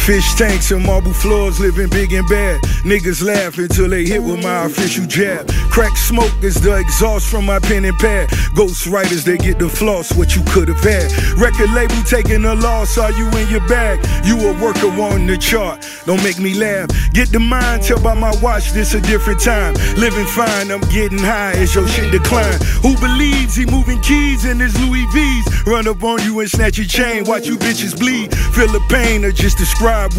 Fish tanks and marble floors, living big and bad. Niggas laugh until they hit with my official jab. Crack smoke is the exhaust from my pen and pad. Ghost writers, they get the floss, what you could have had. Record label taking a loss, are you in your bag? You a worker on the chart, don't make me laugh. Get the mind, tell by my watch, this a different time. Living fine, I'm getting high as your shit decline. Who believes he moving keys in his Louis V's? Run up on you and snatch your chain, watch you bitches bleed. Feel the pain or just describe